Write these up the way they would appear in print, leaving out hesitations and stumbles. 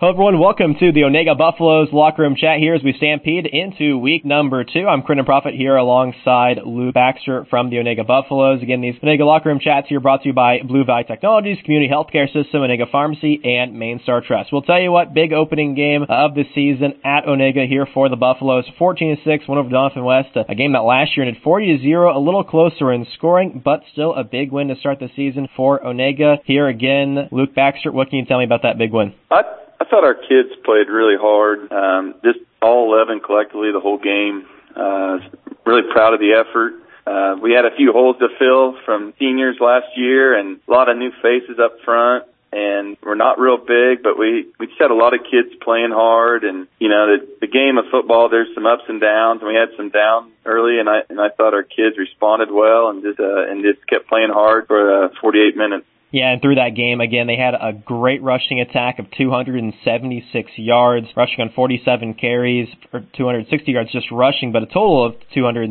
Hello, everyone. Welcome to the Onega Buffaloes Locker Room Chat here as we stampede into week number 2. I'm Quentin Profit here alongside Luke Baxter from the Onega Buffaloes. Again, these Onega Locker Room Chats here brought to you by Blue Valley Technologies, Community Healthcare System, Onega Pharmacy, and Main Star Trust. We'll tell you what, big opening game of the season at Onega here for the Buffaloes. 14-6, won over Donovan West, a game that last year ended 40-0, a little closer in scoring, but still a big win to start the season for Onega. Here again, Luke Baxter, what can you tell me about that big win? I thought our kids played really hard, just all 11 collectively the whole game. Really proud of the effort. We had a few holes to fill from seniors last year and a lot of new faces up front. And we're not real big, but we just had a lot of kids playing hard. And, you know, the game of football, there's some ups and downs, and we had some downs early, and I thought our kids responded well and just kept playing hard for 48 minutes. Yeah, and through that game, again, they had a great rushing attack of 276 yards, rushing on 47 carries for 260 yards just rushing, but a total of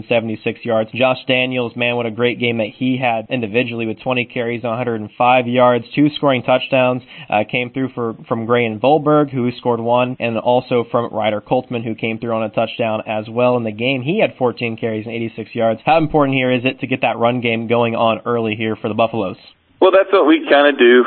276 yards. Josh Daniels, man, what a great game that he had individually with 20 carries on 105 yards. 2 scoring touchdowns came through from Grayan Volberg, who scored 1, and also from Ryder Coltman, who came through on a touchdown as well in the game. He had 14 carries and 86 yards. How important here is it to get that run game going on early here for the Buffaloes? Well, that's what we kind of do.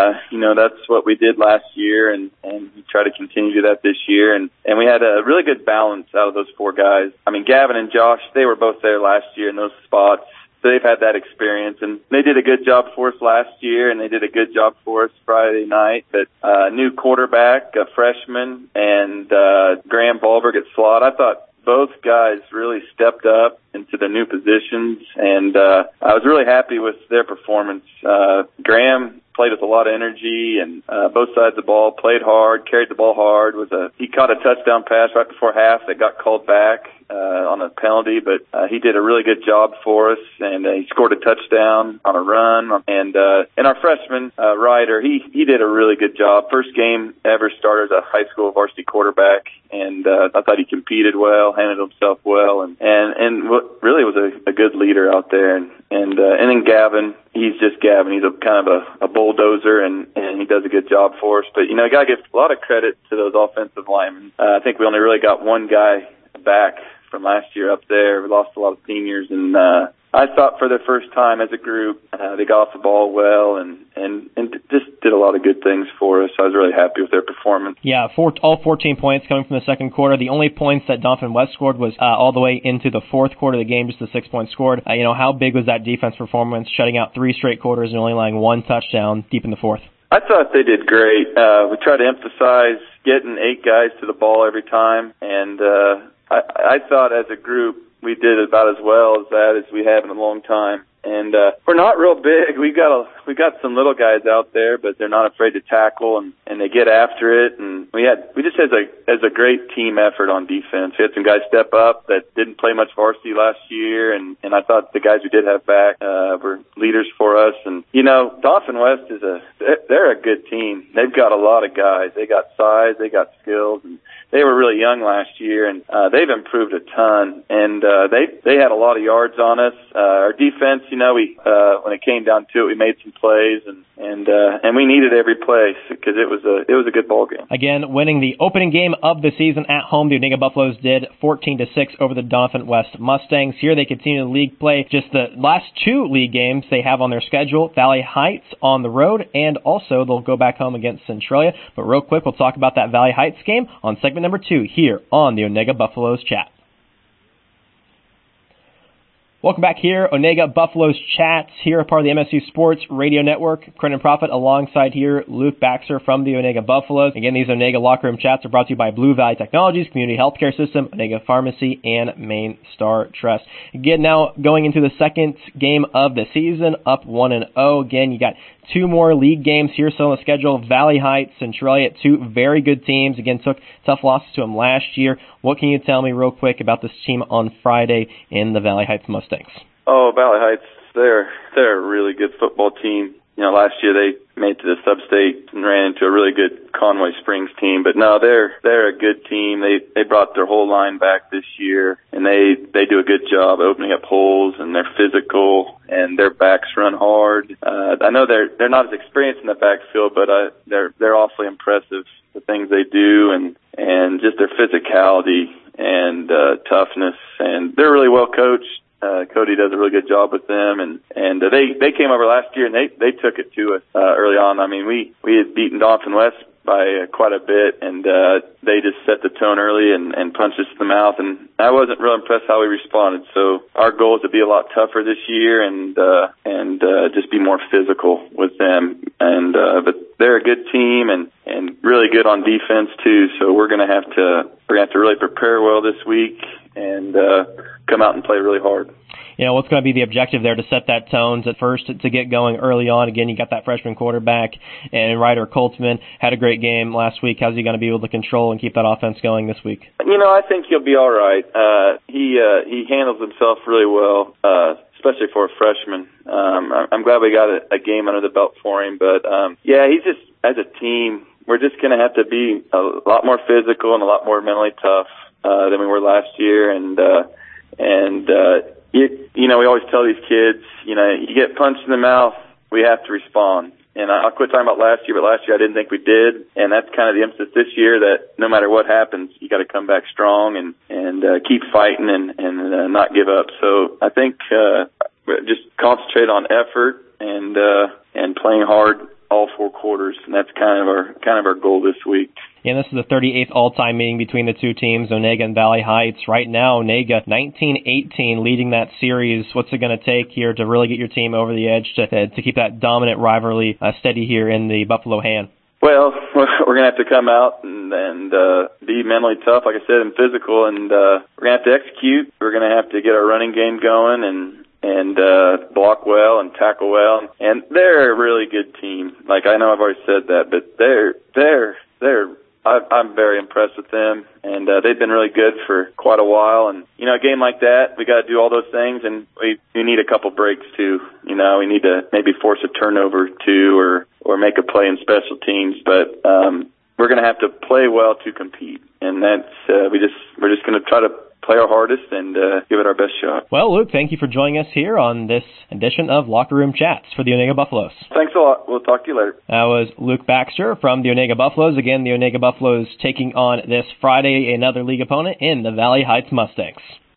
That's what we did last year, and we try to continue to do that this year. And we had a really good balance out of those 4 guys. I mean, Gavin and Josh, they were both there last year in those spots. So they've had that experience, and they did a good job for us last year, and they did a good job for us Friday night. But new quarterback, a freshman, and Grayan Volberg at slot, I thought both guys really stepped up into the new positions, and I was really happy with their performance. Graham played with a lot of energy, and both sides of the ball, played hard, carried the ball hard. He caught a touchdown pass right before half that got called back on a penalty, but he did a really good job for us, and he scored a touchdown on a run. And our freshman, Ryder, he did a really good job. First game ever started as a high school varsity quarterback, and I thought he competed well, handled himself well, and what really was a good leader out there. And then Gavin, he's just Gavin. He's a kind of a bulldozer, and he does a good job for us. But, you know, I got to give a lot of credit to those offensive linemen. I think we only really got one guy back from last year up there. We lost a lot of seniors, and I thought for the first time as a group, they got off the ball well and just did a lot of good things for us. I was really happy with their performance. Yeah, all 14 points coming from the second quarter. The only points that Donovan West scored was all the way into the fourth quarter of the game, just the 6 points scored. How big was that defense performance, shutting out 3 straight quarters and only allowing 1 touchdown deep in the fourth? I thought they did great. We tried to emphasize getting 8 guys to the ball every time, and I thought as a group we did about as well as that as we have in a long time. And we're not real big. We got some little guys out there, but they're not afraid to tackle and they get after it. And we just as a great team effort on defense. We had some guys step up that didn't play much varsity last year, and I thought the guys we did have back were leaders for us. And Donovan West they're a good team. They've got a lot of guys. They got size, they got skills, and they were really young last year, and they've improved a ton. And they had a lot of yards on us. Our defense, when it came down to it, we made some plays, and we needed every play because it was a good ball game. Again, winning the opening game of the season at home, the Onega Buffaloes did 14-6 over the Donovan West Mustangs. Here they continue the league play. Just the last 2 league games they have on their schedule: Valley Heights on the road, and also they'll go back home against Centralia. But real quick, we'll talk about that Valley Heights game on segment number 2 here on the Onega Buffaloes Chat. Welcome back here, Onega Buffaloes Chats, here a part of the MSU Sports Radio Network. Quentin Profit alongside here, Luke Baxter from the Onega Buffaloes. Again, these Onega Locker Room Chats are brought to you by Blue Valley Technologies, Community Healthcare System, Onega Pharmacy, and Main Star Trust. Again, now going into the second game of the season, up 1-0. Again, you got 2 more league games here still on the schedule. Valley Heights, Centralia, 2 very good teams. Again, took tough losses to them last year. What can you tell me real quick about this team on Friday in the Valley Heights Mustangs? Oh, Valley Heights, they're a really good football team. last year they made it to the sub-state and ran into a really good Conway Springs team. But no, they're a good team. They brought their whole line back this year, and they do a good job opening up holes, and they're physical, and their backs run hard. I know they're not as experienced in the backfield, but they're awfully impressive, the things they do, and just their physicality and toughness, and they're really well coached. Cody does a really good job with them, and they came over last year and they took it to us early on. I mean, we had beaten Doniphan West by quite a bit, and they just set the tone early and punched us in the mouth, and I wasn't real impressed how we responded. So our goal is to be a lot tougher this year and just be more physical with them. And but they're a good team and really good on defense too. So we're gonna have to really prepare well this week and come out and play really hard. What's going to be the objective there to set that tone at first to get going early on? Again, you got that freshman quarterback, and Ryder Coltman had a great game last week. How's he going to be able to control and keep that offense going this week? I think he'll be all right. He handles himself really well, especially for a freshman. I'm glad we got a game under the belt for him, but he's just, as a team, we're just going to have to be a lot more physical and a lot more mentally tough than we were last year, we always tell these kids, you get punched in the mouth, we have to respond. And I'll quit talking about last year, but last year I didn't think we did. And that's kind of the emphasis this year, that no matter what happens, you got to come back strong and keep fighting and not give up. So I think just concentrate on effort and playing hard all 4 quarters, and that's kind of our goal this week. Yeah, this is the 38th all-time meeting between the two teams, Onega and Valley Heights. Right now, Onega 19-18 leading that series. What's it going to take here to really get your team over the edge to keep that dominant rivalry steady here in the Buffalo hand? Well, we're going to have to come out and be mentally tough, like I said, and physical, and we're going to have to execute. We're going to have to get our running game going and block well and tackle well. And they're a really good team. Like, I know I've already said that, but I'm very impressed with them, and they've been really good for quite a while. And a game like that, we got to do all those things, and we need a couple breaks too. We need to maybe force a turnover too, or make a play in special teams. But we're going to have to play well to compete, and that's we're just going to try to play our hardest and give it our best shot. Well, Luke, thank you for joining us here on this edition of Locker Room Chats for the Onega Buffaloes. Thanks a lot. We'll talk to you later. That was Luke Baxter from the Onega Buffaloes. Again, the Onega Buffaloes taking on this Friday another league opponent in the Valley Heights Mustangs.